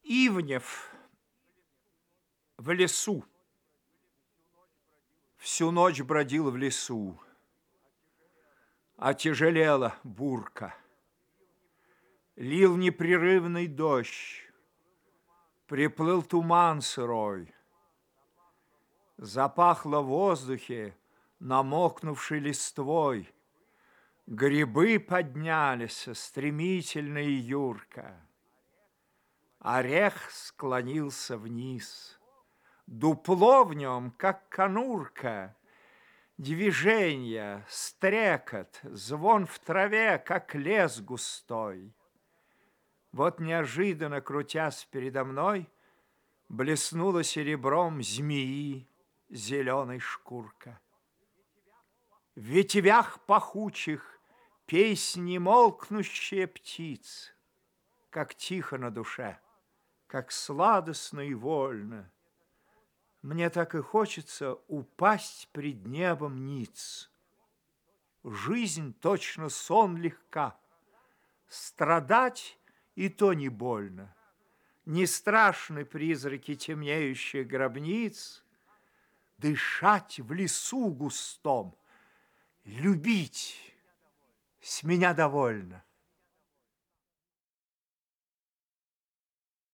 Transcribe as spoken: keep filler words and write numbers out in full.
Ивнев в лесу. Всю ночь бродил в лесу. Отяжелела бурка. Лил непрерывный дождь. Приплыл туман сырой. Запахло в воздухе намокнувшей листвой. Грибы поднялись стремительно и юрко. Орех склонился вниз. Дупло в нем, как конурка. Движенье, стрекот, звон в траве, как лес густой. Вот неожиданно, крутясь передо мной, блеснула серебром змеи зеленой шкурка. В ветвях пахучих песни молкнущие птиц, как тихо на душе, как сладостно и вольно. Мне так и хочется упасть пред небом ниц. Жизнь точно сон легка, страдать и то не больно. Не страшны призраки темнеющих гробниц, дышать в лесу густом, любить с меня довольно.